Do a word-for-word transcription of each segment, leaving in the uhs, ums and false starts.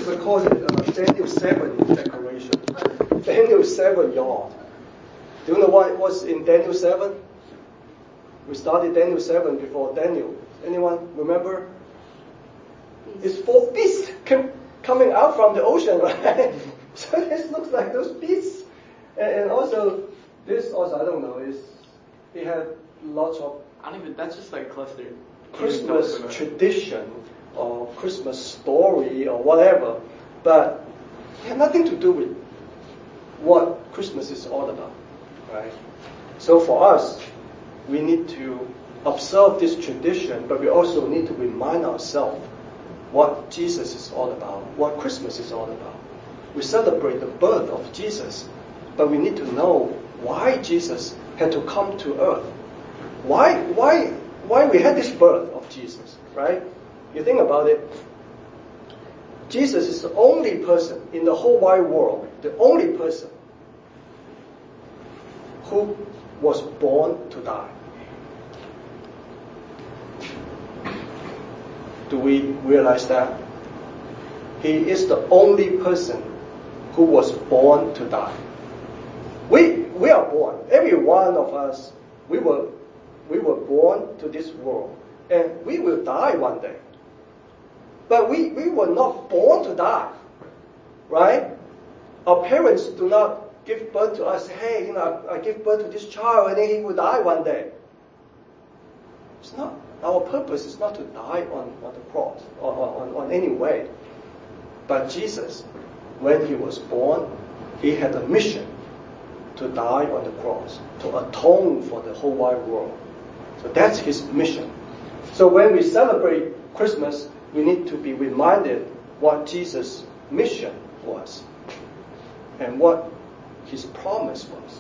we call it uh, Daniel seven declaration. Daniel seven yard. Do you know what was in Daniel seven? We studied Daniel seven before Daniel. Anyone remember? It's four beasts com- coming out from the ocean, right? So this looks like those beasts. And, and also, this also, I don't know, is it had lots of I don't even, that's just like clustered. Christmas tradition or Christmas story or whatever, but it had nothing to do with what Christmas is all about, right? So for us, we need to observe this tradition, but we also need to remind ourselves what Jesus is all about, what Christmas is all about. We celebrate the birth of Jesus, but we need to know why Jesus had to come to earth. Why, why, why we had this birth of Jesus, right? You think about it. Jesus is the only person in the whole wide world, the only person who was born to die. Do we realize that? He is the only person who was born to die. We we are born. Every one of us, we were we were born to this world, and we will die one day. But we, we were not born to die, right? Our parents do not give birth to us. Hey, you know, I, I give birth to this child, and then he will die one day. It's not. Our purpose is not to die on, on the cross or on, on any way. But Jesus, when he was born, he had a mission to die on the cross, to atone for the whole wide world. So that's his mission. So when we celebrate Christmas, we need to be reminded what Jesus' mission was and what his promise was.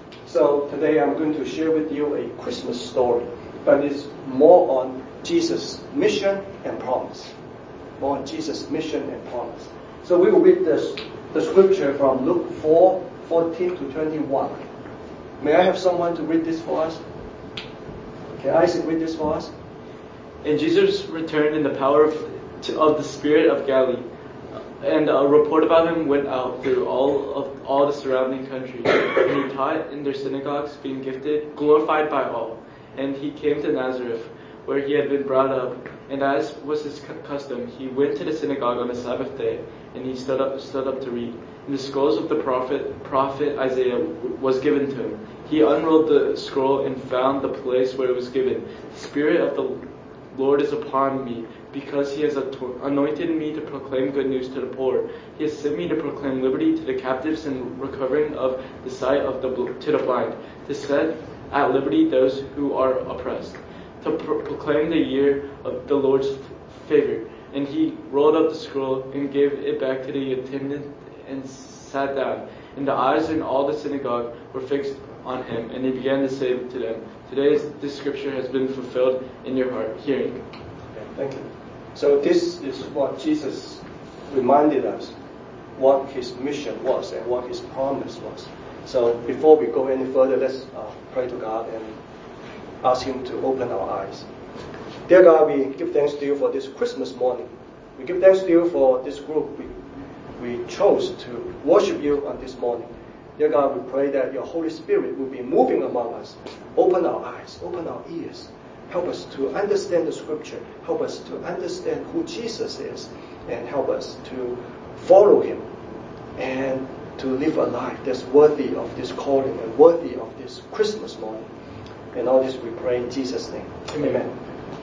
So today I'm going to share with you a Christmas story, but it's more on Jesus' mission and promise. More on Jesus' mission and promise. So we will read this, the scripture from Luke four, fourteen to twenty-one. May I have someone to read this for us? Can Isaac read this for us? And Jesus returned in the power of, to, of the Spirit of Galilee, and a report about him went out through all of all the surrounding country. And he taught in their synagogues, being gifted, glorified by all. And he came to Nazareth, where he had been brought up. And as was his custom, he went to the synagogue on the Sabbath day, and he stood up, stood up to read. And the scrolls of the prophet, prophet Isaiah was given to him. He unrolled the scroll and found the place where it was given. The Spirit of the Lord is upon me, because he has anointed me to proclaim good news to the poor. He has sent me to proclaim liberty to the captives and recovering of the sight of the to the blind, to set at liberty those who are oppressed, to pro- proclaim the year of the Lord's favor. And he rolled up the scroll and gave it back to the attendant and sat down. And the eyes in all the synagogue were fixed on him, and he began to say to them, "Today this scripture has been fulfilled in your heart, hearing." Okay, thank you. So this is what Jesus reminded us, what his mission was and what his promise was. So before we go any further, let's uh, pray to God and ask him to open our eyes. Dear God, we give thanks to you for this Christmas morning. We give thanks to you for this group. We, we chose to worship you on this morning. Dear God, we pray that your Holy Spirit will be moving among us. Open our eyes, open our ears. Help us to understand the scripture. Help us to understand who Jesus is. And help us to follow him and to live a life that's worthy of this calling and worthy of this Christmas morning. And all this we pray in Jesus' name. Amen. Amen.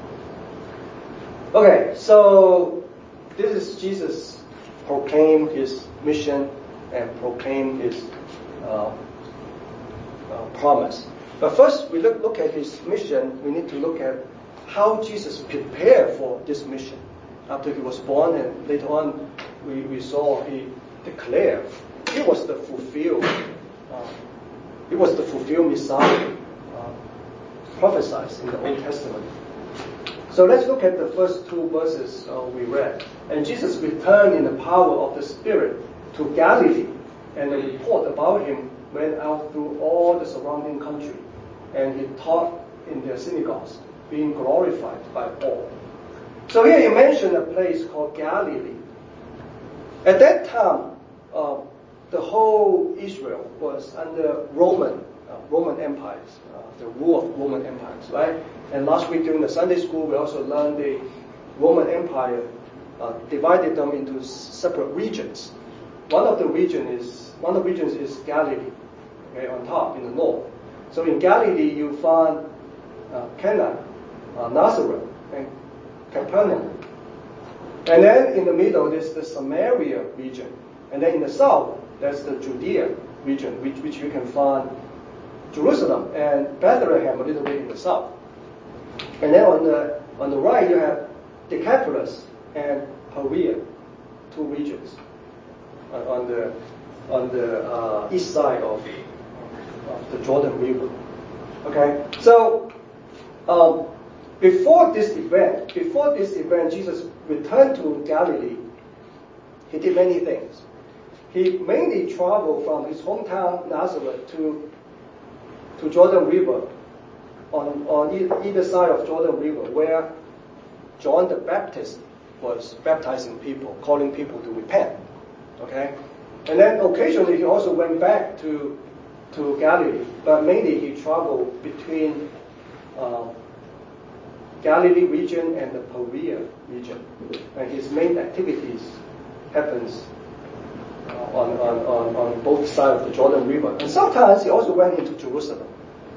Okay, so this is Jesus proclaim his mission and proclaim his uh, uh, promise. But first, we look, look at his mission. We need to look at how Jesus prepared for this mission. After he was born, and later on, we, we saw he declared he was the fulfilled, uh, he was the fulfilled Messiah uh, prophesied in the Old Testament. So let's look at the first two verses uh, we read. And Jesus returned in the power of the Spirit to Galilee, and the report about him went out through all the surrounding country. And he taught in their synagogues, being glorified by all. So here you mention a place called Galilee. At that time, uh, the whole Israel was under Roman uh, Roman empires, uh, the rule of Roman empires, right? And last week during the Sunday school, we also learned the Roman Empire uh, divided them into separate regions. One of the region is one of the regions is Galilee, okay, on top in the north. So in Galilee, you find uh, Cana, uh, Nazareth, and Capernaum. And then in the middle, there's the Samaria region. And then in the south, there's the Judea region, which, which you can find Jerusalem and Bethlehem a little bit in the south. And then on the on the right, you have Decapolis and Perea, two regions on, on the on the uh, east side of, of the Jordan River. Okay, so um, before this event, before this event, Jesus returned to Galilee. He did many things. He mainly traveled from his hometown Nazareth to to Jordan River, on on either side of Jordan River, where John the Baptist was baptizing people, calling people to repent. Okay, and then occasionally he also went back to to Galilee, but mainly he traveled between uh, Galilee region and the Perea region, and his main activities happens uh, on, on, on, on both sides of the Jordan River. And sometimes he also went into Jerusalem.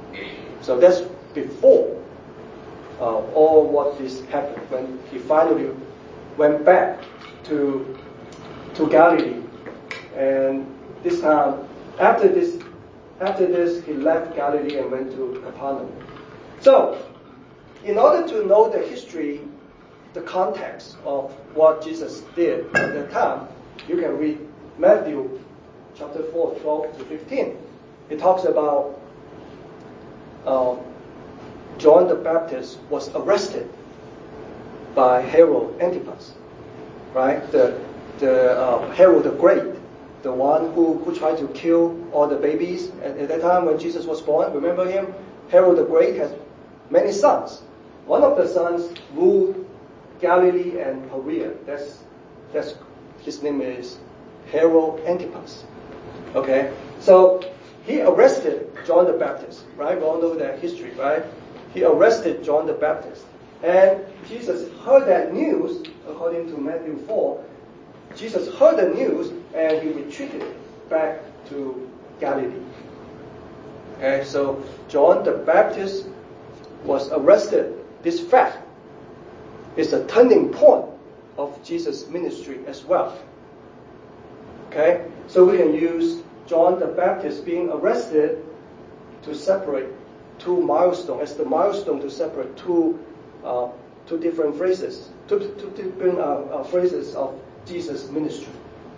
So that's before uh, all what this happened, when he finally went back to to Galilee. And this time, after this, after this, he left Galilee and went to Capernaum. So, in order to know the history, the context of what Jesus did at that time, you can read Matthew chapter four, twelve to fifteen. It talks about um, John the Baptist was arrested by Herod Antipas, right? The the uh, Herod the Great, the one who, who tried to kill all the babies at, at that time when Jesus was born. Remember him? Herod the Great has many sons. One of the sons ruled Galilee and Perea. That's that's his name is Herod Antipas. Okay, so he arrested John the Baptist. Right, we all know that history, right? He arrested John the Baptist, and Jesus heard that news. According to Matthew four, Jesus heard the news and he retreated back to Galilee. Okay, so John the Baptist was arrested. This fact is a turning point of Jesus' ministry as well. Okay, so we can use John the Baptist being arrested to separate two milestones, as the milestone to separate two uh, two different phrases, two, two different uh, uh, phrases of Jesus' ministry.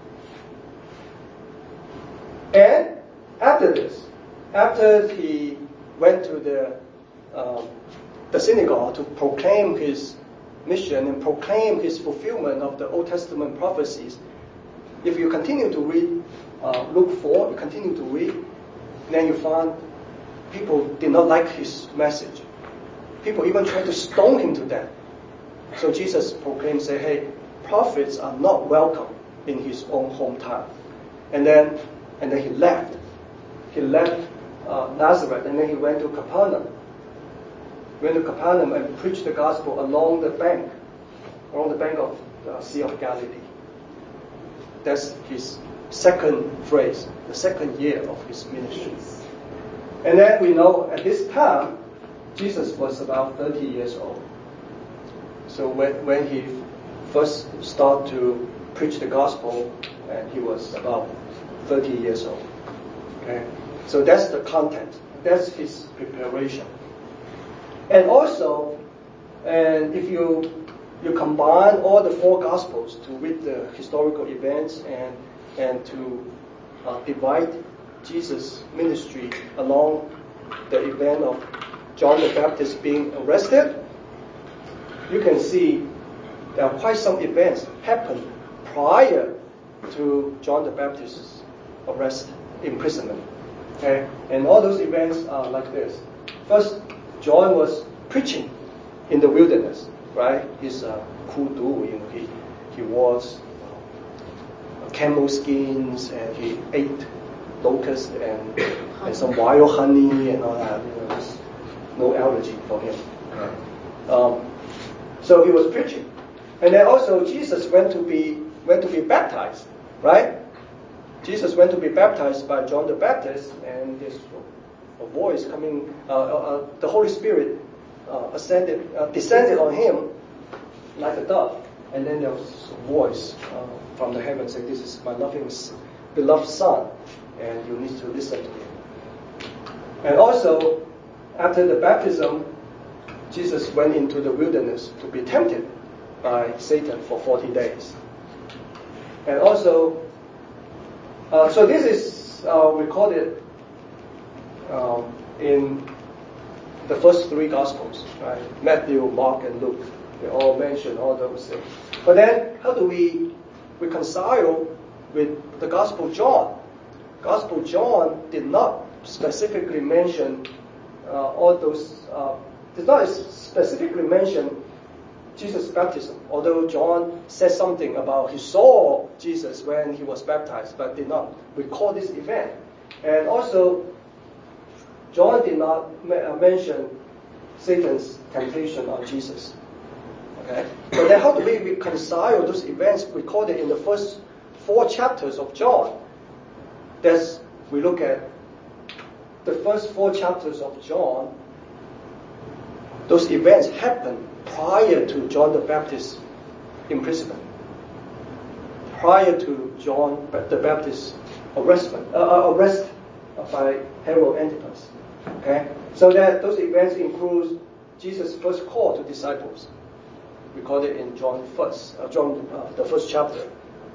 And after this, after he went to the um, the synagogue to proclaim his mission and proclaim his fulfillment of the Old Testament prophecies, if you continue to read uh, Luke four, you continue to read, then you find people did not like his message. People even tried to stone him to death. So Jesus proclaimed, say, hey, prophets are not welcome in his own hometown. And then, and then he left. He left uh, Nazareth, and then he went to Capernaum. Went to Capernaum and preached the gospel along the bank, along the bank of the Sea of Galilee. That's his second phrase, the second year of his ministry. And then we know at this time, Jesus was about thirty years old. So when, when he first started to preach the gospel, and he was about thirty years old. Okay, so that's the content. That's his preparation. And also, and if you you combine all the four gospels to read the historical events and and to uh, divide Jesus' ministry along the event of John the Baptist being arrested, you can see there are quite some events happened prior to John the Baptist's arrest, imprisonment. Okay, and all those events are like this. First, John was preaching in the wilderness, right? He's a kudu, you know, he he was a camel skins, and he ate locusts and, and some wild honey and all that. You know, there's no allergy for him. Um, so he was preaching, and then also Jesus went to be went to be baptized, right? Jesus went to be baptized by John the Baptist, and this a voice coming, uh, uh, the Holy Spirit uh, ascended, uh, descended on him like a dove, and then there was a voice uh, from the heavens saying, "This is my loving, beloved Son, and you need to listen to him." And also, after the baptism, Jesus went into the wilderness to be tempted by Satan for forty days. And also, uh, so this is uh, recorded um, in the first three Gospels, right? Matthew, Mark, and Luke. They all mention all those things. But then, how do we reconcile with the Gospel of John? Gospel John did not specifically mention uh, all those, uh, did not specifically mention Jesus' baptism, although John said something about he saw Jesus when he was baptized, but did not record this event. And also, John did not ma- mention Satan's temptation on Jesus. Okay? So then how do we reconcile those events recorded in the first four chapters of John? That's, we look at the first four chapters of John. Those events happened prior to John the Baptist's imprisonment, prior to John the Baptist's arrestment, uh, arrest by Herod Antipas. Okay, so that those events include Jesus' first call to disciples, recorded in John first, uh, John uh, the first chapter.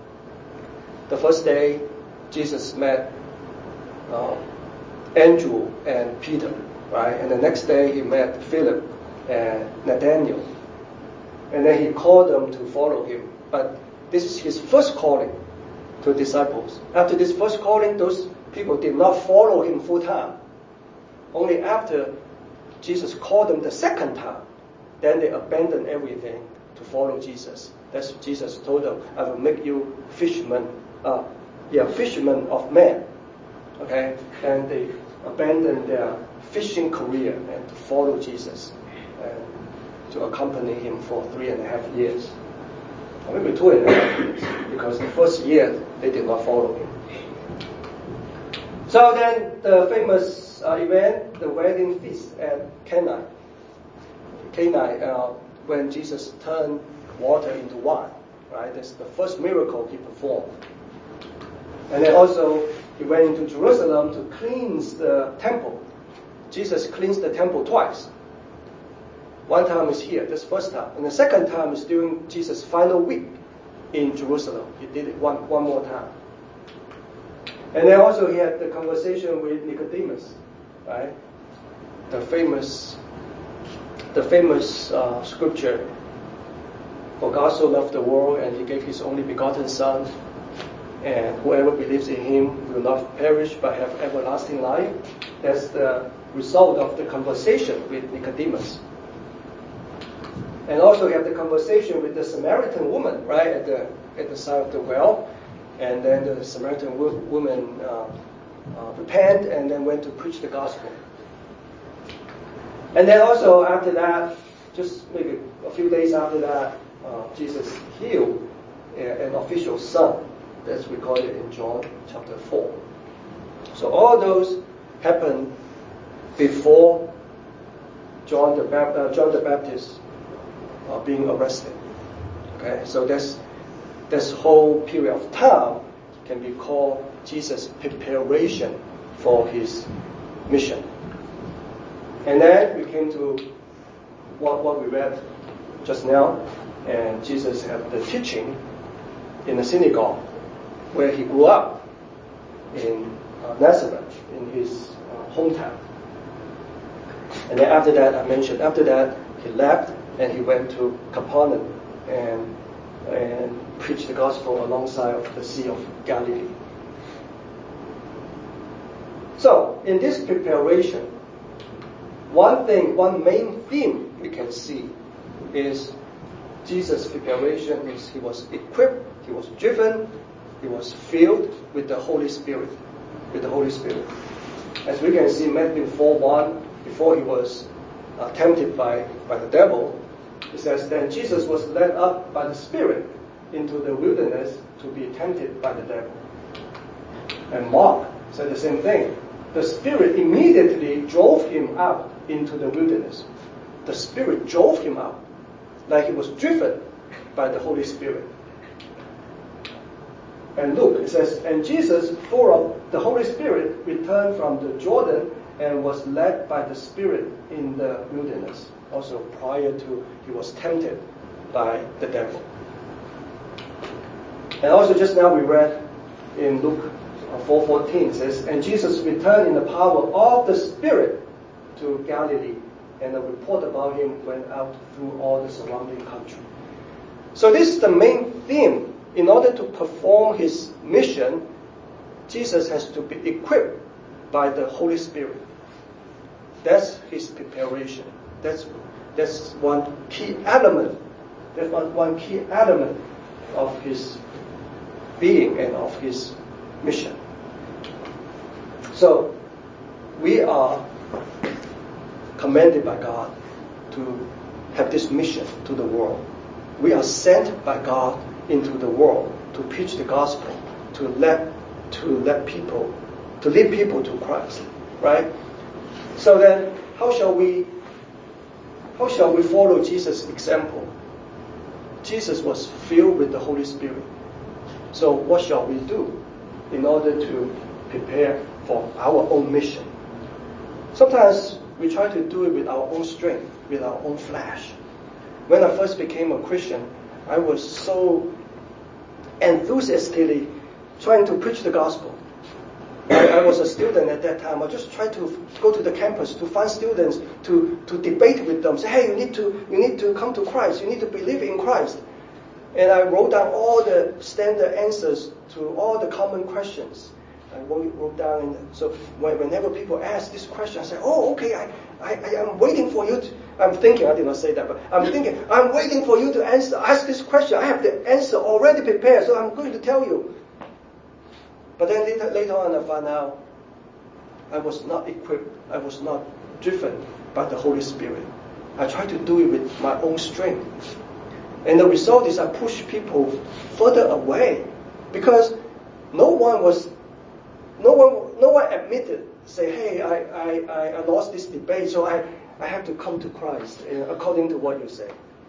The first day, Jesus met uh, Andrew and Peter, right? And the next day he met Philip and Nathaniel. And then he called them to follow him. But this is his first calling to disciples. After this first calling, those people did not follow him full time. Only after Jesus called them the second time, then they abandoned everything to follow Jesus. That's Jesus told them, "I will make you fishermen, uh, yeah, fishermen of men." Okay, and they abandoned their fishing career and to follow Jesus and to accompany him for three and a half years. Or maybe two and a half years, because the first year they did not follow him. So then the famous uh, event, the wedding feast at Cana. Cana, uh, when Jesus turned water into wine, right? That's the first miracle he performed. And then also he went into Jerusalem to cleanse the temple. Jesus cleansed the temple twice. One time is here, this first time. And the second time is during Jesus' final week in Jerusalem. He did it one, one more time. And then also he had the conversation with Nicodemus, right? The famous, the famous uh, scripture, "For God so loved the world, and he gave his only begotten Son, and whoever believes in him will not perish but have everlasting life." That's the result of the conversation with Nicodemus. And also he had the conversation with the Samaritan woman, right, at the at the side of the well. And then the Samaritan wo- woman uh, uh, repented and then went to preach the gospel. And then also after that, just maybe a few days after that, uh, Jesus healed a, an official son. That's recorded in John chapter four. So all those happened before John the, Bap- uh, John the Baptist uh, being arrested. Okay, so that's this whole period of time can be called Jesus' preparation for his mission. And then we came to what, what we read just now, and Jesus had the teaching in the synagogue where he grew up in uh, Nazareth, in his uh, hometown. And then after that, I mentioned, after that, he left and he went to Capernaum and and preached the gospel alongside of the Sea of Galilee. So, in this preparation, one thing, one main theme we can see is Jesus' preparation is he was equipped, he was driven, He was filled with the Holy Spirit. With the Holy Spirit. As we can see, Matthew four one, before he was uh, tempted by, by the devil, it says, then Jesus was led up by the Spirit into the wilderness to be tempted by the devil. And Mark said the same thing. The Spirit immediately drove him out into the wilderness. The Spirit drove him out, like he was driven by the Holy Spirit. And Luke, it says, and Jesus, full of the Holy Spirit, returned from the Jordan and was led by the Spirit in the wilderness. Also prior to, he was tempted by the devil. And also just now we read in Luke four fourteen, it says, and Jesus returned in the power of the Spirit to Galilee, and a report about him went out through all the surrounding country. So this is the main theme. In order to perform his mission, Jesus has to be equipped by the Holy Spirit. That's his preparation. That's that's one key element. That's one, one key element of his being and of his mission. So we are commanded by God to have this mission to the world. We are sent by God into the world to preach the gospel, to let to let people, to lead people to Christ, right? So then, how shall we how shall we follow Jesus' example? Jesus was filled with the Holy Spirit. So what shall we do in order to prepare for our own mission? Sometimes we try to do it with our own strength, with our own flesh. When I first became a Christian, I was so enthusiastically trying to preach the gospel. I, I was a student at that time. I just tried to go to the campus to find students to, to debate with them. Say, hey, you need to you need to come to Christ. You need to believe in Christ. And I wrote down all the standard answers to all the common questions. I wrote, wrote down, and so whenever people ask this question, I say, oh, okay, I, I, I am waiting for you to, I'm thinking, I did not say that, but I'm thinking, I'm waiting for you to answer, ask this question. I have the answer already prepared, so I'm going to tell you. But then later, later on, I found out I was not equipped, I was not driven by the Holy Spirit. I tried to do it with my own strength. And the result is I pushed people further away, because no one was No one, no one admitted, say, hey, I, I, I lost this debate, so I, I have to come to Christ, according to what you say.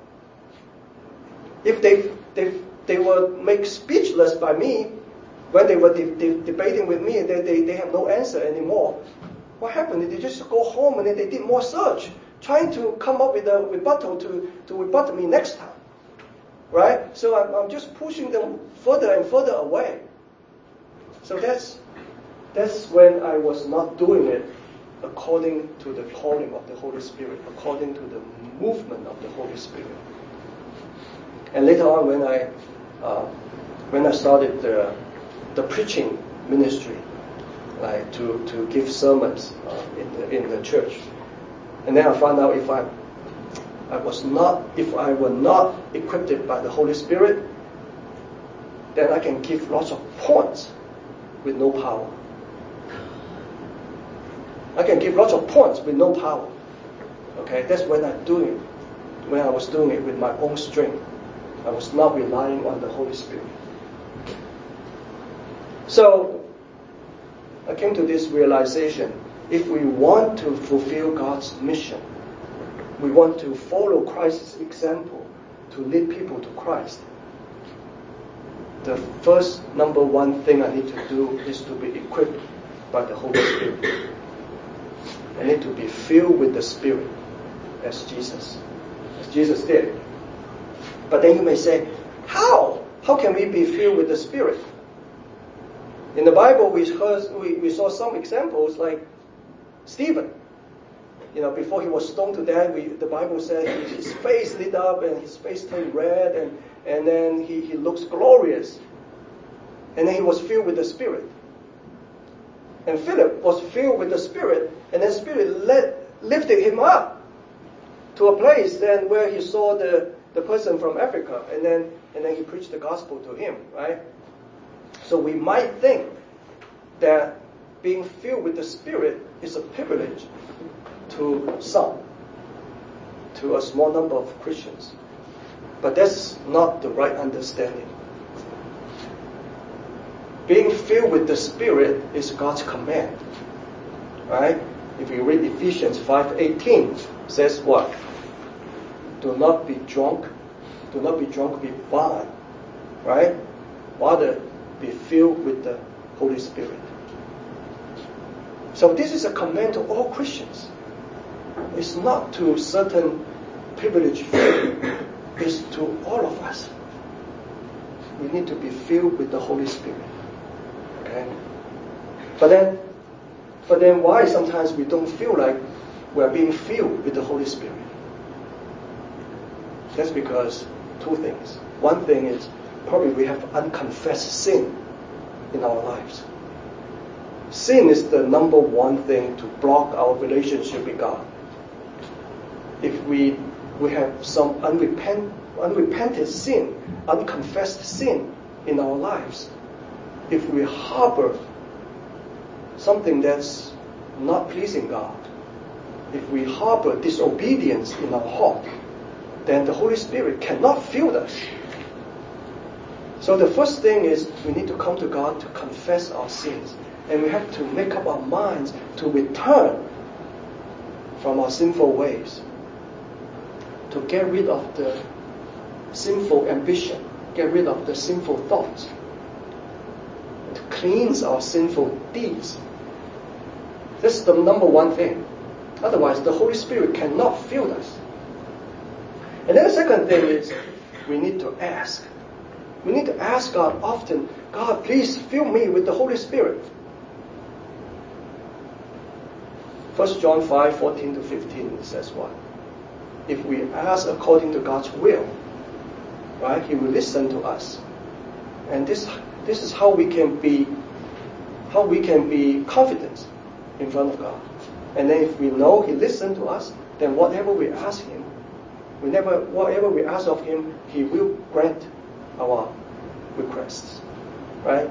If they, they, they were made speechless by me, when they were de- de- debating with me, they, they, they have no answer anymore. What happened? They just go home and they did more search, trying to come up with a rebuttal to, to rebut me next time. Right? So I'm, I'm just pushing them further and further away. So that's That's when I was not doing it according to the calling of the Holy Spirit, according to the movement of the Holy Spirit. And later on, when I uh, when I started the the preaching ministry, like to, to give sermons uh, in the in the church, and then I found out if I I was not if I were not equipped by the Holy Spirit, then I can give lots of points with no power. I can give lots of points with no power. Okay, that's when I'm doing it. When I was doing it with my own strength. I was not relying on the Holy Spirit. So, I came to this realization. If we want to fulfill God's mission, we want to follow Christ's example to lead people to Christ, the first number one thing I need to do is to be equipped by the Holy Spirit. I need to be filled with the Spirit as Jesus, as Jesus did. But then you may say, how? How can we be filled with the Spirit? In the Bible, we heard, we, we saw some examples like Stephen. You know, before he was stoned to death, we, the Bible said his face lit up and his face turned red, and, and then he, he looks glorious. And then he was filled with the Spirit. And Philip was filled with the Spirit, and the Spirit led, lifted him up to a place then where he saw the, the person from Africa, and then and then he preached the gospel to him, right? So we might think that being filled with the Spirit is a privilege to some, to a small number of Christians. But that's not the right understanding. Being filled with the Spirit is God's command. Right? If you read Ephesians five eighteen, says what? Do not be drunk. Do not be drunk with wine. Right? Rather, be filled with the Holy Spirit. So this is a command to all Christians. It's not to certain privileged few. It's to all of us. We need to be filled with the Holy Spirit. Okay? But then, but then why sometimes we don't feel like we're being filled with the Holy Spirit? That's because two things. One thing is probably we have unconfessed sin in our lives. Sin is the number one thing to block our relationship with God. If we we have some unrepent, unrepented sin, unconfessed sin in our lives, if we harbor something that's not pleasing God, if we harbor disobedience in our heart, then the Holy Spirit cannot fill us. So the first thing is we need to come to God to confess our sins. And we have to make up our minds to return from our sinful ways, to get rid of the sinful ambition, get rid of the sinful thoughts, to cleanse our sinful deeds. This is the number one thing. Otherwise, the Holy Spirit cannot fill us. And then the second thing is we need to ask. We need to ask God often, God, please fill me with the Holy Spirit. First John five fourteen to fifteen says what? If we ask according to God's will, right, He will listen to us. And this this is how we can be how we can be confident in front of God. And then if we know He listens to us, then whatever we ask Him, we never whatever we ask of Him, He will grant our requests. Right?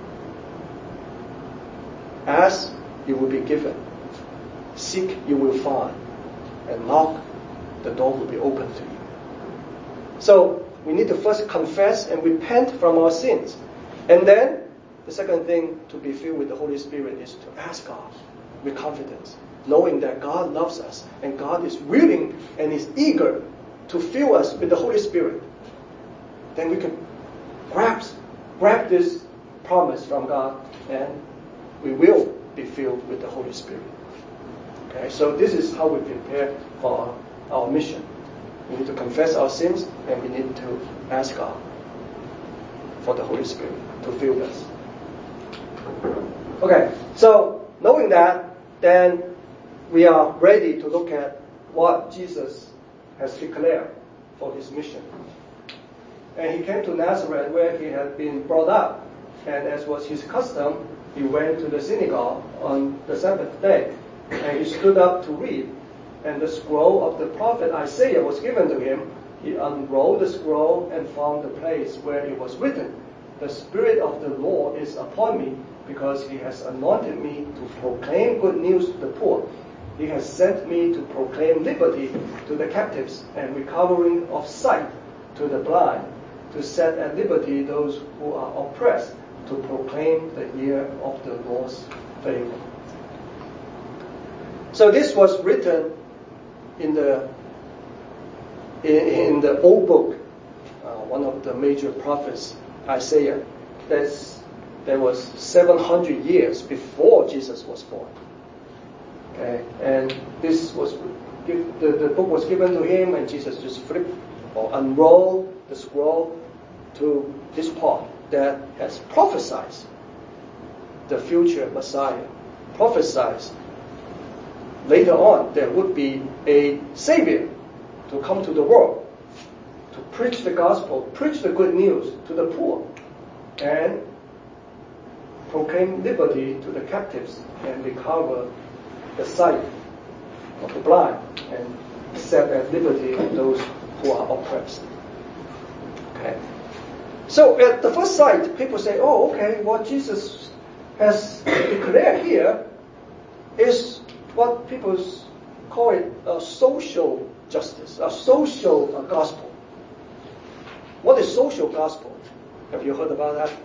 Ask, you will be given. Seek, you will find. And knock, the door will be open to you. So, we need to first confess and repent from our sins. And then, the second thing to be filled with the Holy Spirit is to ask God with confidence, knowing that God loves us and God is willing and is eager to fill us with the Holy Spirit. Then we can grab, grab this promise from God and we will be filled with the Holy Spirit. Okay, so this is how we prepare for our, our mission. We need to confess our sins and we need to ask God for the Holy Spirit to fill us. Okay, so knowing that, then we are ready to look at what Jesus has declared for His mission. And He came to Nazareth where He had been brought up. And as was His custom, He went to the synagogue on the Sabbath day. And He stood up to read. And the scroll of the prophet Isaiah was given to Him. He unrolled the scroll and found the place where it was written, "The Spirit of the Lord is upon me, because He has anointed me to proclaim good news to the poor. He has sent me to proclaim liberty to the captives and recovering of sight to the blind, to set at liberty those who are oppressed, to proclaim the year of the Lord's favor." So this was written in the in, in the old book, uh, one of the major prophets, Isaiah. That's that was seven hundred years before Jesus was born. Okay, and this was the, the book was given to Him, and Jesus just flipped or unrolled the scroll to this part that has prophesied the future Messiah, prophesied later on there would be a Savior to come to the world, to preach the gospel, preach the good news to the poor, and proclaim liberty to the captives and recover the sight of the blind and set at liberty those who are oppressed. Okay. So at the first sight, people say, oh, okay, what Jesus has declared here is what people call it a social justice, a social uh, gospel. What is social gospel? Have you heard about that?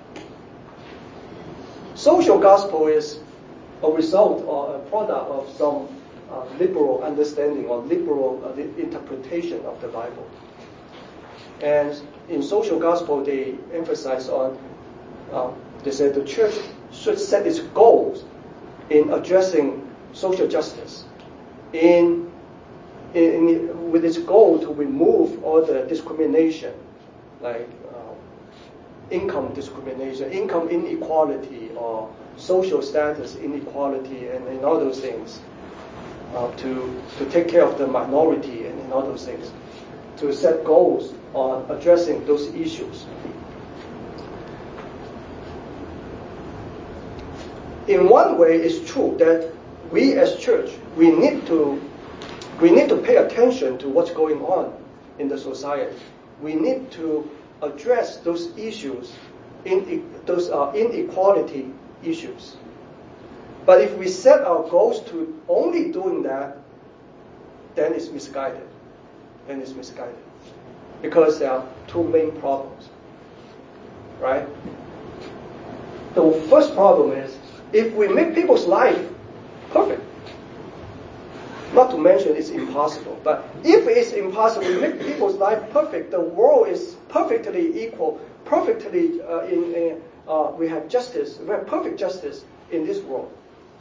Social gospel is a result or a product of some uh, liberal understanding or liberal uh, interpretation of the Bible. And in social gospel, they emphasize on, uh, they said the church should set its goals in addressing social justice, in, in, in with its goal to remove all the discrimination, like uh, income discrimination, income inequality, or social status inequality, and, and all those things, uh, to to take care of the minority and, and all those things, to set goals on addressing those issues. In one way, it's true that we as church, we need to we need to pay attention to what's going on in the society. We need to address those issues, in, those are inequality issues. But if we set our goals to only doing that, then it's misguided. Then it's misguided. Because there are two main problems. Right? The first problem is, if we make people's life perfect, not to mention it's impossible, but if it's impossible to make people's life perfect, the world is perfectly equal, perfectly uh, in, in uh, we have justice, we have perfect justice in this world.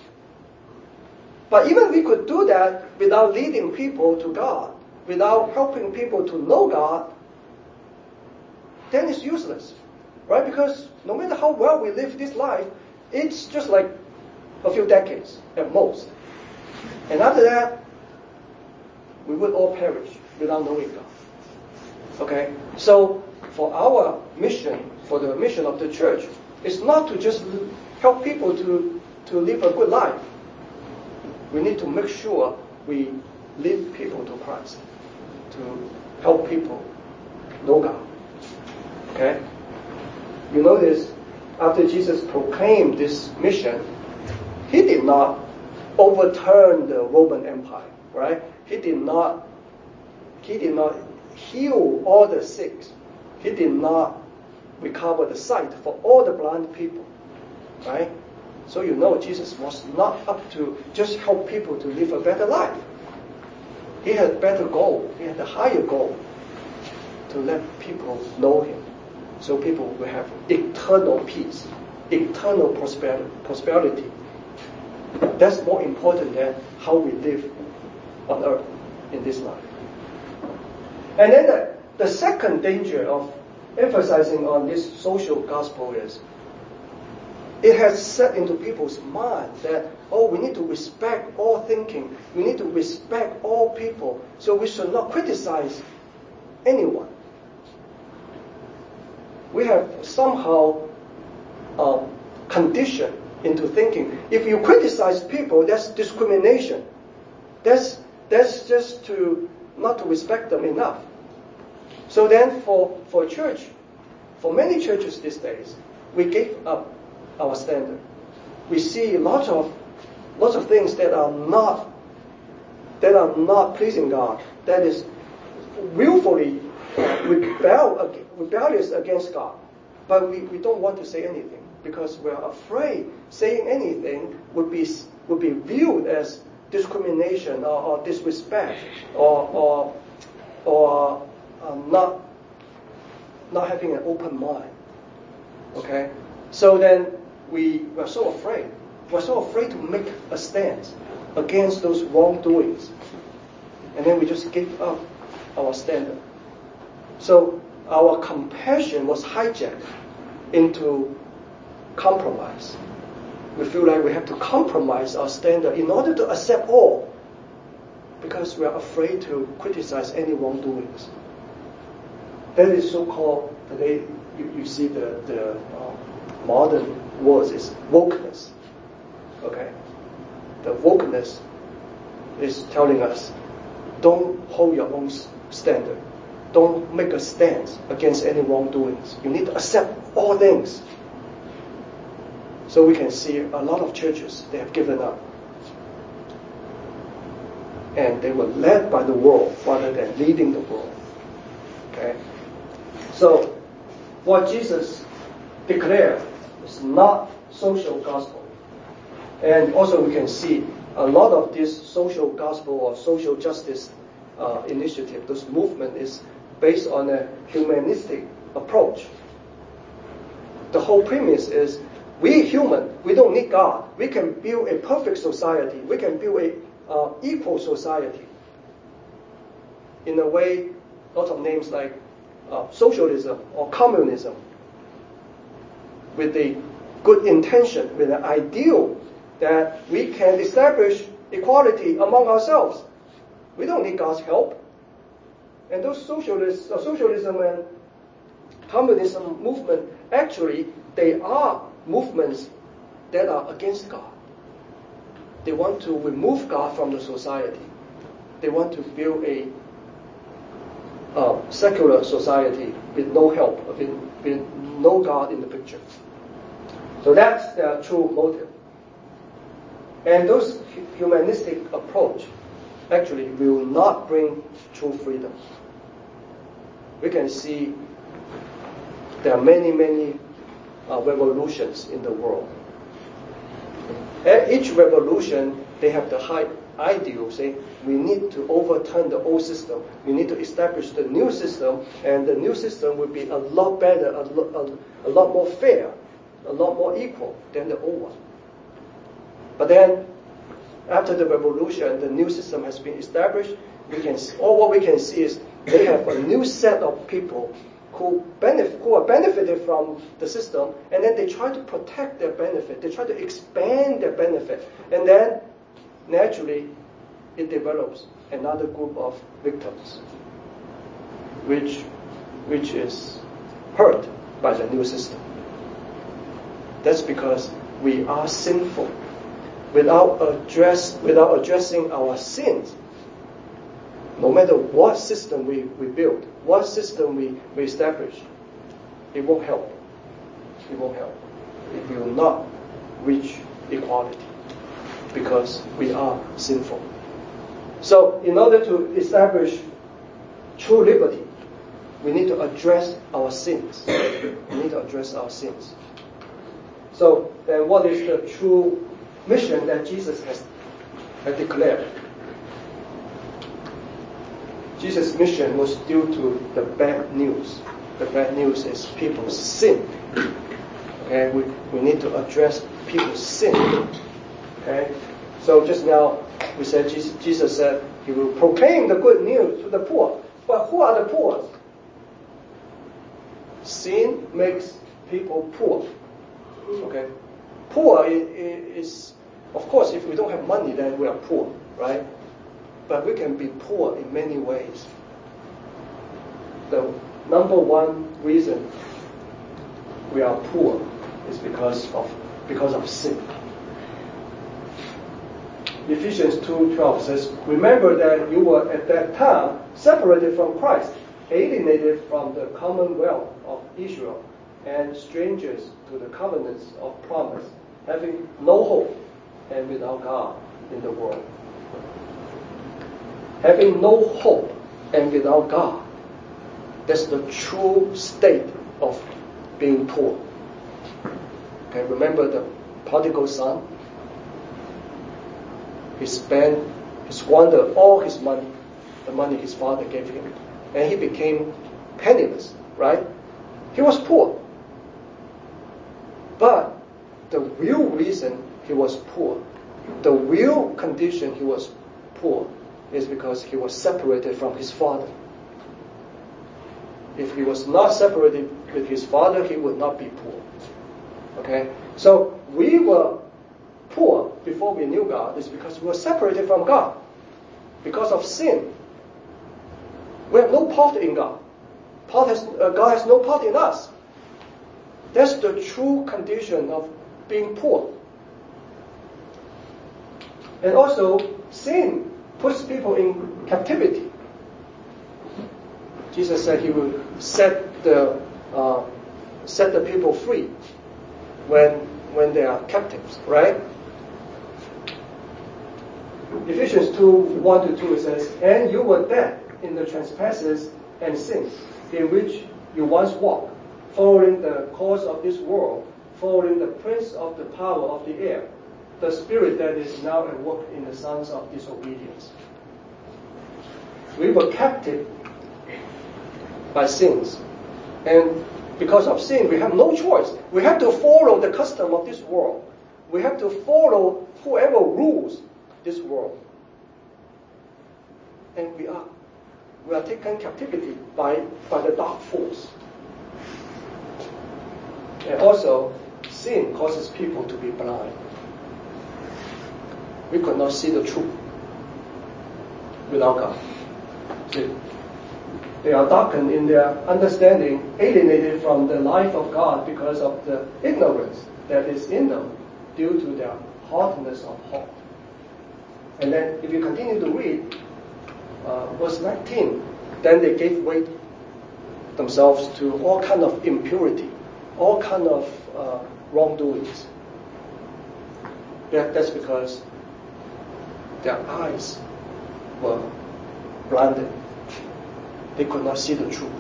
But even we could do that without leading people to God, without helping people to know God, then it's useless, right? Because no matter how well we live this life, it's just like a few decades at most. And after that, we will all perish without knowing God. Okay? So, for our mission, for the mission of the church, it's not to just help people to, to live a good life. We need to make sure we lead people to Christ, to help people know God. Okay? You notice, after Jesus proclaimed this mission, he did not overturn the Roman Empire, right? He did not, he did not heal all the sick. He did not recover the sight for all the blind people, right? So you know Jesus was not up to just help people to live a better life. He had a better goal. He had a higher goal to let people know him. So people will have eternal peace, eternal prosperity. prosperity. That's more important than how we live on earth in this life. And then the, the second danger of emphasizing on this social gospel is it has set into people's mind that, oh, we need to respect all thinking. We need to respect all people. So we should not criticize anyone. We have somehow um, conditioned into thinking, if you criticize people, that's discrimination. That's that's just to not to respect them enough. So then for, for church, for many churches these days, we gave up our standard. We see lots of lots of things that are not that are not pleasing God, that is willfully uh, rebel, rebellious against God. But we, we don't want to say anything, because we're afraid saying anything would be would be viewed as discrimination or, or disrespect or or, or uh, not not having an open mind. Okay, so then we were so afraid. We're so afraid to make a stand against those wrongdoings, and then we just gave up our standard. So our compassion was hijacked into compromise. We feel like we have to compromise our standard in order to accept all, because we are afraid to criticize any wrongdoings. That is so-called, today you, you see the, the uh, modern words is wokeness. Okay? The wokeness is telling us, don't hold your own standard. don't make a stance against any wrongdoings. You need to accept all things. So we can see a lot of churches, they have given up. And they were led by the world rather than leading the world. Okay? So, what Jesus declared is not social gospel. And also we can see a lot of this social gospel or social justice uh, initiative, this movement is based on a humanistic approach. The whole premise is we human, we don't need God. We can build a perfect society. We can build a uh, equal society. In a way, lots of names like uh, socialism or communism, with the good intention, with the ideal that we can establish equality among ourselves. We don't need God's help. And those socialists, uh, socialism and communism movement, actually, they are movements that are against God. They want to remove God from the society. They want to build a uh, secular society with no help, with, with no God in the picture. So that's their true motive. And those humanistic approach actually will not bring true freedom. We can see there are many, many uh, revolutions in the world. At each revolution, they have the high ideal, say, we need to overturn the old system. We need to establish the new system, and the new system will be a lot better, a, lo- a, a lot more fair, a lot more equal than the old one. But then, after the revolution, the new system has been established. We can see, all what we can see is they have a new set of people who benefit, who are benefited from the system, and then they try to protect their benefit. They try to expand their benefit, and then naturally, it develops another group of victims, which, which is hurt by the new system. That's because we are sinful. Without address, without addressing our sins, no matter what system we, we build, what system we, we establish, it won't help. It won't help. It will not reach equality because we are sinful. So, in order to establish true liberty, we need to address our sins. We need to address our sins. So, then what is the true mission that Jesus has, has declared? Jesus' mission was due to the bad news. The bad news is people's sin. Okay, we, we need to address people's sin. Okay, so just now we said Jesus, Jesus said he will proclaim the good news to the poor. But who are the poor? Sin makes people poor. Okay, poor is, of course, if we don't have money, then we are poor, right? But we can be poor in many ways. The number one reason we are poor is because of because of sin. Ephesians two twelve says, "Remember that you were at that time separated from Christ, alienated from the commonwealth of Israel, and strangers to the covenants of promise, having no hope and without God in the world." Having no hope and without God, that's the true state of being poor. Okay, remember the prodigal son? He spent, he squandered all his money, the money his father gave him, and he became penniless, right? He was poor. But the real reason he was poor, the real condition he was poor, is because he was separated from his father. If he was not separated with his father, he would not be poor. Okay? So we were poor before we knew God is because we were separated from God. Because of sin. We have no part in God. Part has, uh, God has no part in us. That's the true condition of being poor. And also, sin puts people in captivity. Jesus said he will set the uh, set the people free when when they are captives, right? Ephesians two, one to two says, "And you were dead in the trespasses and sins, in which you once walked, following the course of this world, following the prince of the power of the air, the spirit that is now at work in the sons of disobedience." We were captive by sins. And because of sin, we have no choice. We have to follow the custom of this world. We have to follow whoever rules this world. And we are we are taken captivity by, by the dark force. And also, sin causes people to be blind. We could not see the truth without God. See, they are darkened in their understanding, alienated from the life of God because of the ignorance that is in them due to their hardness of heart. And then if you continue to read uh, verse nineteen, then they gave way themselves to all kind of impurity, all kind of uh, wrongdoings. That, that's because their eyes were blinded. They could not see the truth.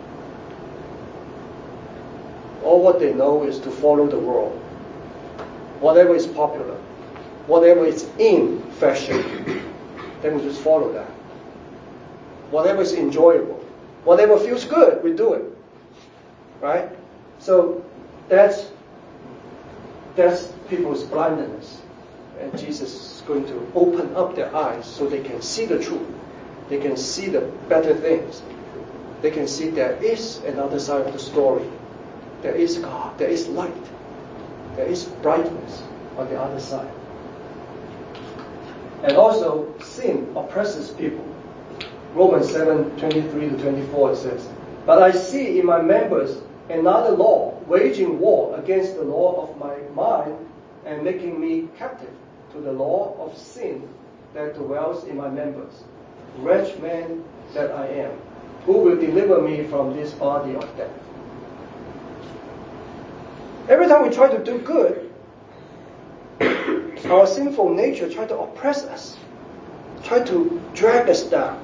All what they know is to follow the world. Whatever is popular, whatever is in fashion, then we just follow that. Whatever is enjoyable, whatever feels good, we do it. Right? So that's that's people's blindness. And Jesus is going to open up their eyes so they can see the truth. They can see the better things. They can see there is another side of the story. There is God. There is light. There is brightness on the other side. And also, sin oppresses people. Romans seven, twenty-three to twenty-four says, "But I see in my members another law, waging war against the law of my mind and making me captive to the law of sin that dwells in my members. Wretched man that I am, who will deliver me from this body of death?" Every time we try to do good, our sinful nature tries to oppress us, try to drag us down.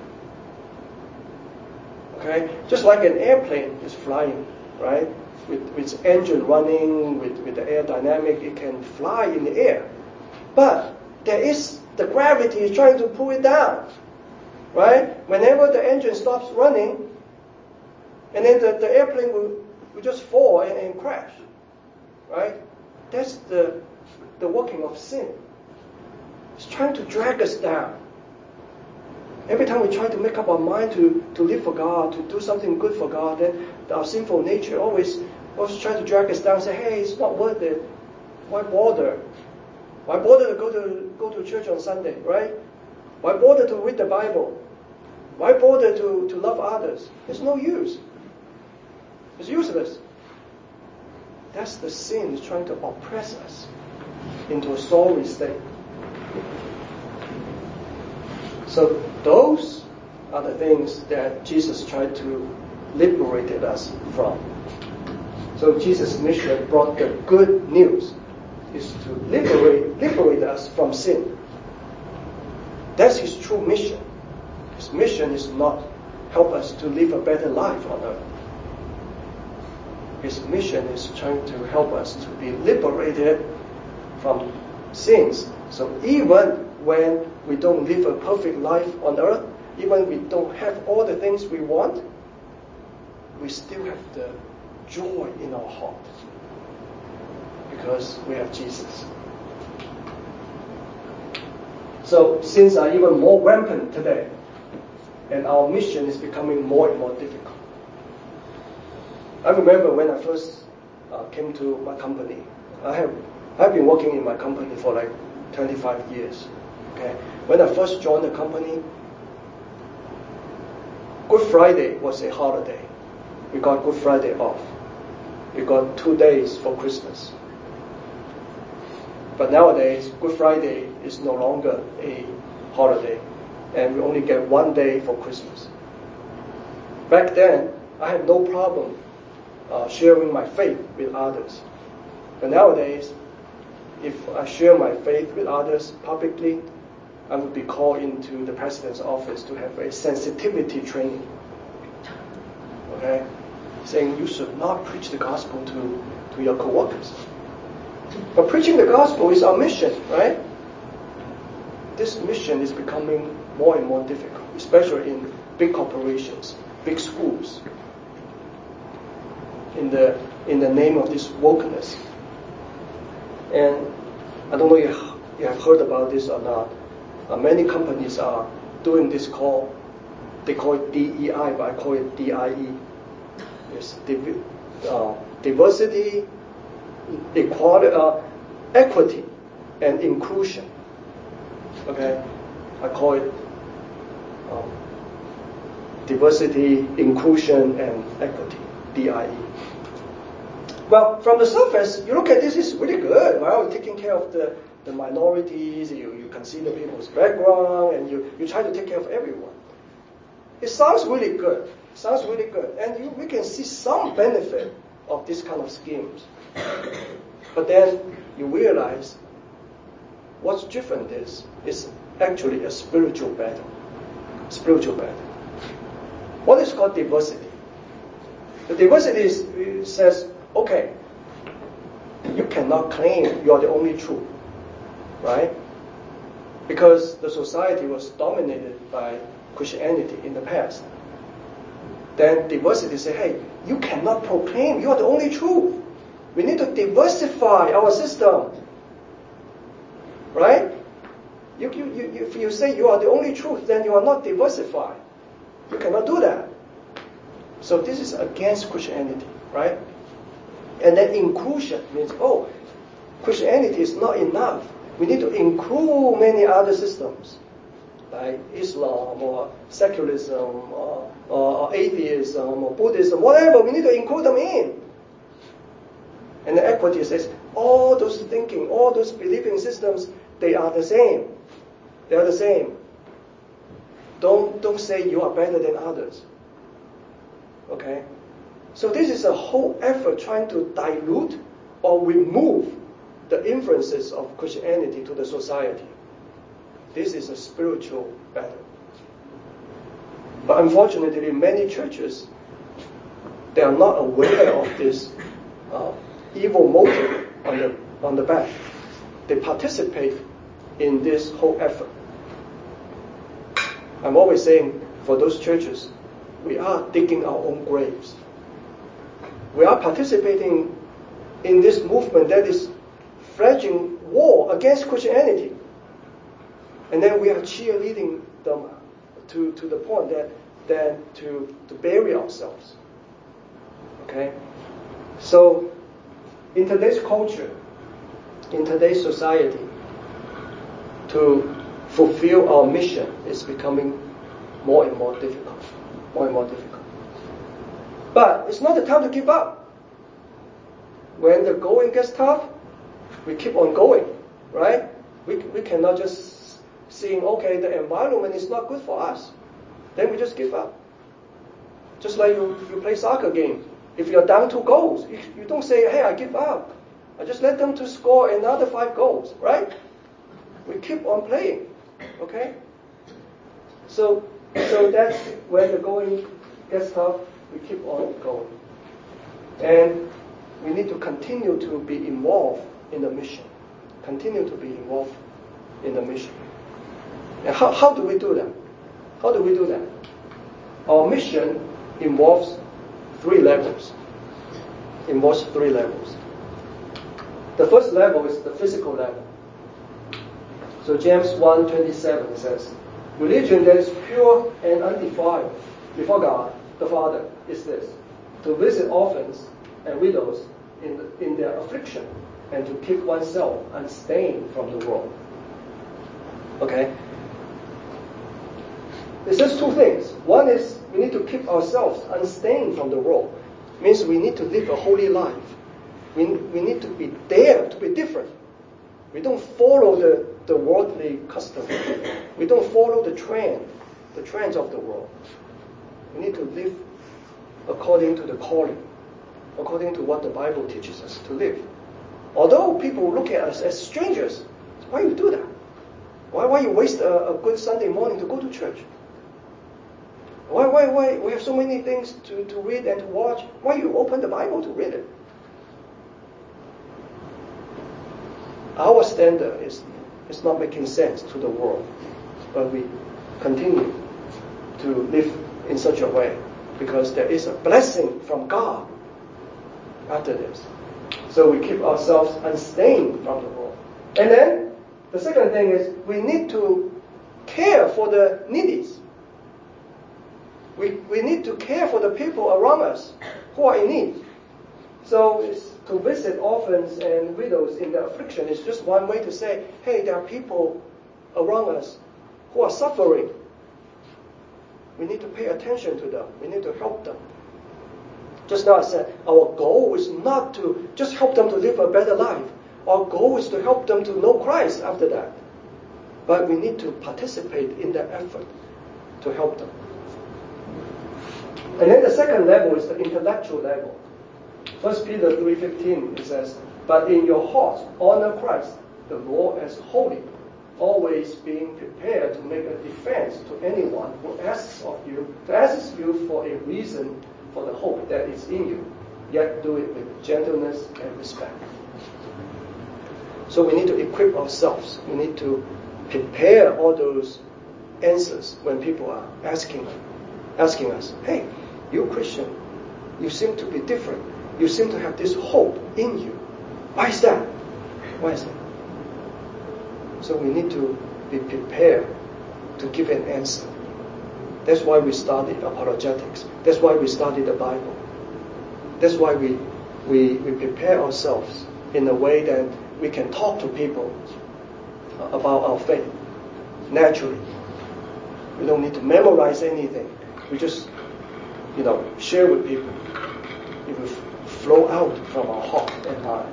Okay? Just like an airplane is flying, right? With, with its engine running, with, with the air dynamic, it can fly in the air. But there is, the gravity is trying to pull it down. Right? Whenever the engine stops running, and then the, the airplane will, will just fall and, and crash. Right? That's the, the working of sin. It's trying to drag us down. Every time we try to make up our mind to, to live for God, to do something good for God, then our sinful nature always, always try to drag us down and say, hey, it's not worth it. Why bother? Why bother to go to go to church on Sunday, right? Why bother to read the Bible? Why bother to, to love others? It's no use. It's useless. That's the sin is trying to oppress us into a sorry state. So those are the things that Jesus tried to liberate us from. So Jesus' mission brought the good news is to liberate, liberate us from sin. That's his true mission. His mission is not help us to live a better life on earth. His mission is trying to help us to be liberated from sins. So even when we don't live a perfect life on earth, even we don't have all the things we want, we still have the joy in our heart because we have Jesus. So sins are even more rampant today, and our mission is becoming more and more difficult. I remember when I first uh, came to my company. I have I've been working in my company for like twenty-five years. Okay, when I first joined the company, Good Friday was a holiday. We got Good Friday off. We got two days for Christmas. But nowadays, Good Friday is no longer a holiday, and we only get one day for Christmas. Back then, I had no problem uh, sharing my faith with others. But nowadays, if I share my faith with others publicly, I would be called into the president's office to have a sensitivity training. Okay? Saying you should not preach the gospel to, to your co-workers. But preaching the gospel is our mission, right? This mission is becoming more and more difficult, especially in big corporations, big schools, in the in the name of this wokeness. And I don't know if you have heard about this or not. Uh, many companies are doing this call. They call it D E I, but I call it D I E. Yes, div- uh, diversity, equality, uh, equity, and inclusion. Okay, I call it um, diversity, inclusion, and equity. D I E. Well, from the surface, you look at this, it's really good. Well, you're taking care of the, the minorities, you, you consider people's background, and you, you try to take care of everyone. It sounds really good. It sounds really good. And you, we can see some benefit of this kind of schemes. But then you realize what's different is, is actually a spiritual battle. Spiritual battle. What is called diversity? The diversity is, it says, okay, you cannot claim you are the only truth, right? Because the society was dominated by Christianity in the past. Then diversity say, hey, you cannot proclaim you are the only truth. We need to diversify our system, right? You, you, you, if you say you are the only truth, then you are not diversified. You cannot do that. So this is against Christianity, right? And then inclusion means, oh, Christianity is not enough. We need to include many other systems, like Islam or secularism or, or atheism or Buddhism, whatever. We need to include them in. And the equity says, all those thinking, all those believing systems, they are the same. They are the same. Don't, don't say you are better than others. Okay? So this is a whole effort trying to dilute or remove the influences of Christianity to the society. This is a spiritual battle. But unfortunately, many churches, they are not aware of this uh, evil motive on the, on the back. They participate in this whole effort. I'm always saying, for those churches, we are digging our own graves. We are participating in this movement that is waging war against Christianity. And then we are cheerleading them to, to the point that then to, to bury ourselves. Okay? So, in today's culture, in today's society, to fulfill our mission is becoming more and more difficult. More and more difficult. But it's not the time to give up. When the going gets tough, we keep on going, right? We we cannot just saying, okay, the environment is not good for us. Then we just give up. Just like you, you play soccer game. If you're down two goals, you, you don't say, hey, I give up. I just let them to score another five goals, right? We keep on playing, okay? So, so that's when the going gets tough, we keep on going. And we need to continue to be involved in the mission. Continue to be involved in the mission. And how, how do we do that? How do we do that? Our mission involves three levels. Involves three levels. The first level is the physical level. So James one twenty-seven says, religion that is pure and undefiled before God, the Father, is this: to visit orphans and widows in, the, in their affliction, and to keep oneself unstained from the world. Okay? It says two things. One is we need to keep ourselves unstained from the world. It means we need to live a holy life. We, we need to be there, to be different. We don't follow the, the worldly custom. We don't follow the trend, the trends of the world. We need to live according to the calling, according to what the Bible teaches us to live. Although people look at us as strangers, why you do that? Why why you waste a, a good Sunday morning to go to church? Why why why we have so many things to, to read and to watch? Why you open the Bible to read it? Our standard is is not making sense to the world, but we continue to live in such a way because there is a blessing from God after this. So we keep ourselves unstained from the world. And then the second thing is we need to care for the needy. We, we need to care for the people around us who are in need. So it's to visit orphans and widows in their affliction is just one way to say, hey, there are people around us who are suffering. We need to pay attention to them. We need to help them. Just now I said, our goal is not to just help them to live a better life. Our goal is to help them to know Christ after that. But we need to participate in that effort to help them. And then the second level is the intellectual level. First Peter three fifteen, it says, but in your heart honor Christ, the Lord, as holy, always being prepared to make a defense to anyone who asks of you, who asks you for a reason for the hope that is in you, yet do it with gentleness and respect. So we need to equip ourselves. We need to prepare all those answers when people are asking, asking us, hey, you Christian, you seem to be different. You seem to have this hope in you. Why is that? Why is that? So we need to be prepared to give an answer. That's why we studied apologetics. That's why we studied the Bible. That's why we, we, we prepare ourselves in a way that we can talk to people about our faith naturally. We don't need to memorize anything. We just, you know, share with people. It will flow out from our heart and mind.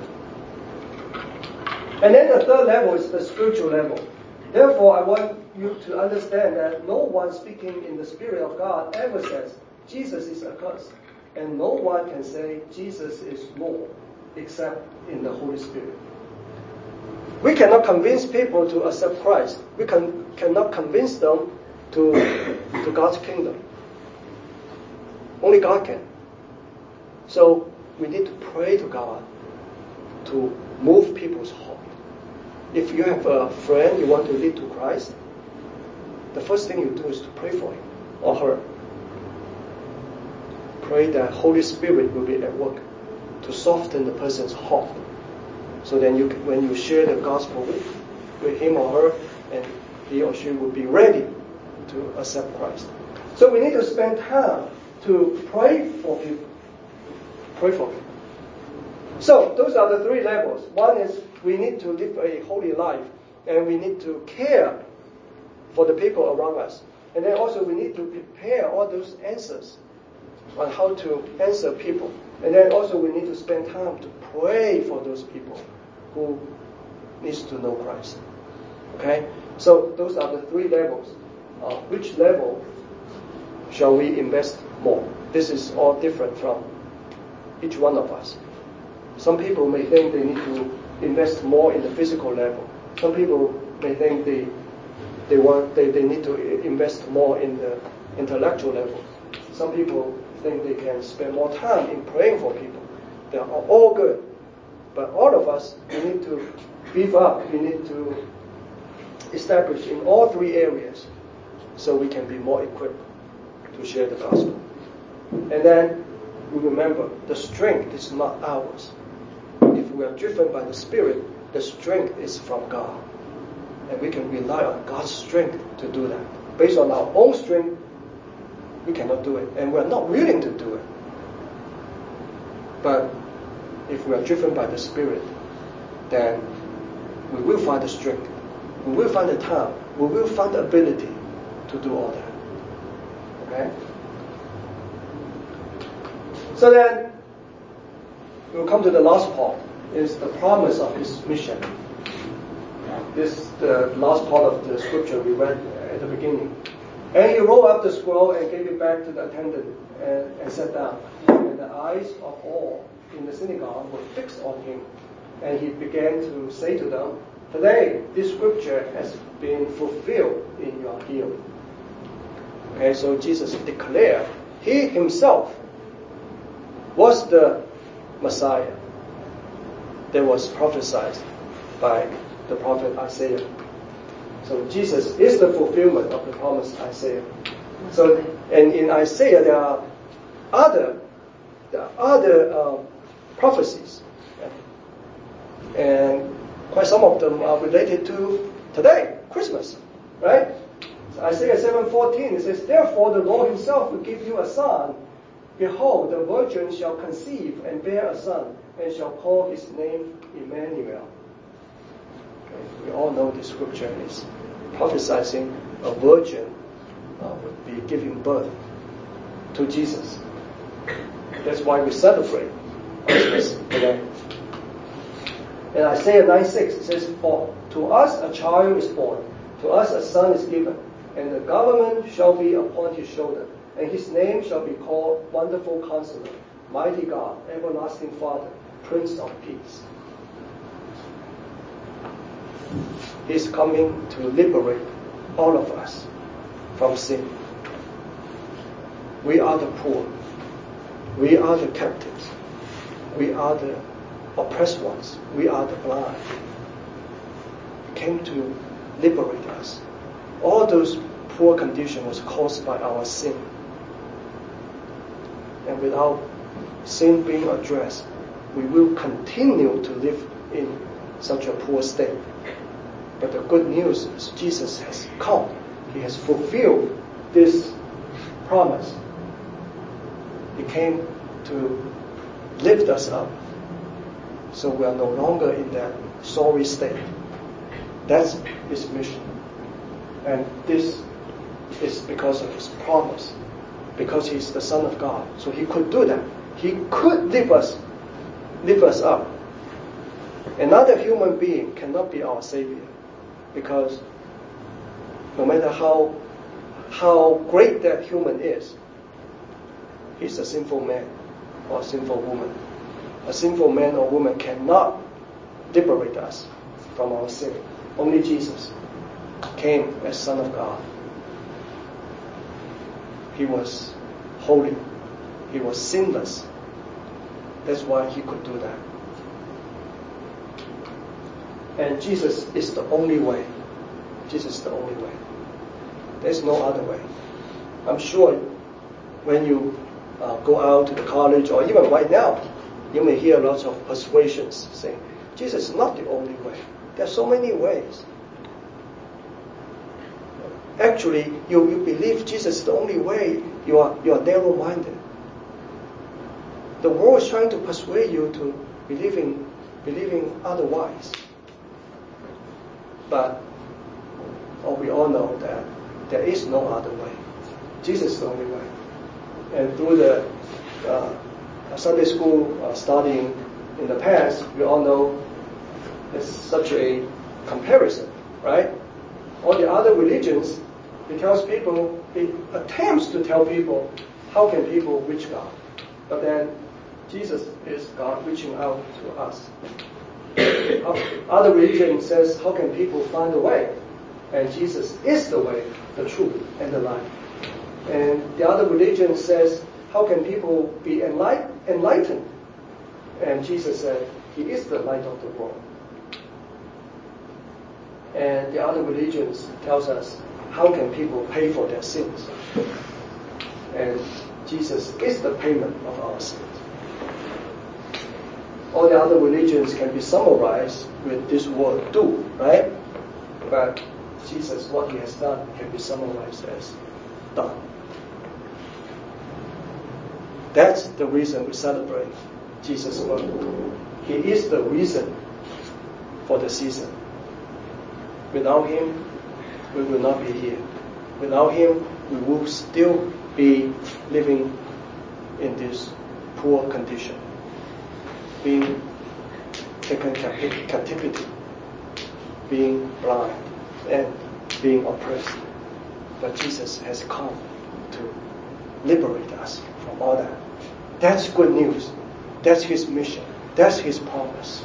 And then the third level is the spiritual level. Therefore, I want you to understand that no one speaking in the Spirit of God ever says, Jesus is accursed. And no one can say Jesus is Lord except in the Holy Spirit. We cannot convince people to accept Christ. We can, cannot convince them to, to God's kingdom. Only God can. So we need to pray to God to move people's heart. If you have a friend you want to lead to Christ, the first thing you do is to pray for him or her. Pray that Holy Spirit will be at work to soften the person's heart. So then you, when you share the gospel with, with him or her, and he or she will be ready to accept Christ. So we need to spend time to pray for people. Pray for people. So those are the three levels. One is we need to live a holy life, and we need to care for the people around us. And then also we need to prepare all those answers on how to answer people. And then also we need to spend time to pray for those people who needs to know Christ. Okay? So those are the three levels. Uh, which level shall we invest more? This is all different from each one of us. Some people may think they need to invest more in the physical level. Some people may think they they want they, they need to invest more in the intellectual level. Some people think they can spend more time in praying for people. They are all good. But all of us, we need to beef up. We need to establish in all three areas so we can be more equipped to share the gospel. And then we remember the strength is not ours. If we are driven by the Spirit, the strength is from God. And we can rely on God's strength to do that. Based on our own strength, we cannot do it. And we are not willing to do it. But if we are driven by the Spirit, then we will find the strength. We will find the time. We will find the ability to do all that. Okay? So then, we'll come to the last part, is the promise of his mission. This the last part of the scripture we read at the beginning. And he rolled up the scroll and gave it back to the attendant and, and sat down. And the eyes of all in the synagogue were fixed on him. And he began to say to them, "Today, this scripture has been fulfilled in your hearing." Okay, so Jesus declared he himself was the Messiah that was prophesied by the prophet Isaiah. So Jesus is the fulfillment of the promise Isaiah. So, and in Isaiah there are other, there are other uh, prophecies, and quite some of them are related to today, Christmas, right? So Isaiah seven fourteen, it says, "Therefore the Lord himself will give you a son. Behold, the virgin shall conceive and bear a son, and shall call his name Emmanuel." Okay, we all know this scripture is prophesying a virgin uh, would be giving birth to Jesus. That's why we celebrate Christmas today. In Isaiah nine six, it says, "For to us a child is born, to us a son is given, and the government shall be upon his shoulder, and his name shall be called Wonderful Counselor, Mighty God, Everlasting Father, Prince of Peace." He's coming to liberate all of us from sin. We are the poor. We are the captives. We are the oppressed ones. We are the blind. He came to liberate us. All those poor condition was caused by our sin. And without sin being addressed, we will continue to live in such a poor state. But the good news is Jesus has come. He has fulfilled this promise. He came to lift us up, so we are no longer in that sorry state. That's his mission. And this is because of his promise, because he's the Son of God. So he could do that. He could lift us, lift us up. Another human being cannot be our Savior, because no matter how how great that human is, he's a sinful man or a sinful woman. A sinful man or woman cannot liberate us from our sin. Only Jesus came as Son of God. He was holy. He was sinless. That's why he could do that. And Jesus is the only way. Jesus is the only way. There's no other way. I'm sure when you uh, go out to the college, or even right now, you may hear lots of persuasions saying, Jesus is not the only way. There are so many ways. Actually, you, you believe Jesus is the only way, you are, you are narrow-minded. The world is trying to persuade you to believing, believing otherwise. But oh, we all know that there is no other way. Jesus is the only way. And through the uh, Sunday school uh, studying in the past, we all know there's such a comparison, right? All the other religions, it tells people, it attempts to tell people, how can people reach God? But then Jesus is God reaching out to us. Other religion says, how can people find a way? And Jesus is the way, the truth, and the life. And the other religion says, how can people be enlight- enlightened? And Jesus said, he is the light of the world. And the other religions tells us, how can people pay for their sins? And Jesus is the payment of our sins. All the other religions can be summarized with this word, do, right? But Jesus, what he has done, can be summarized as done. That's the reason we celebrate Jesus' birth. He is the reason for the season. Without him, we will not be here. Without him, we will still be living in this poor condition, being taken captivity, being blind, and being oppressed. But Jesus has come to liberate us from all that. That's good news. That's His mission. That's His promise.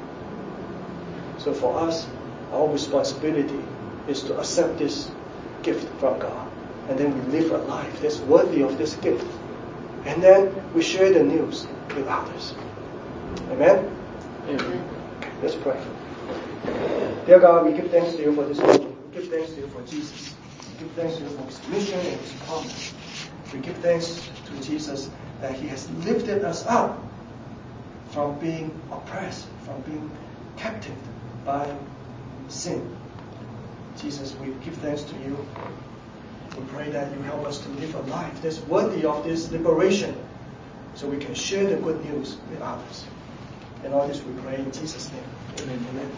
So for us, our responsibility is to accept this gift from God. And then we live a life that's worthy of this gift. And then we share the news with others. Amen? Amen. Okay, let's pray. Dear God, we give thanks to you for this morning. We give thanks to you for Jesus. We give thanks to you for His mission and His promise. We give thanks to Jesus that He has lifted us up from being oppressed, from being captive by sin. Jesus, we give thanks to you. We pray that you help us to live a life that's worthy of this liberation so we can share the good news with others. And all this we pray in Jesus' name. Amen. Amen.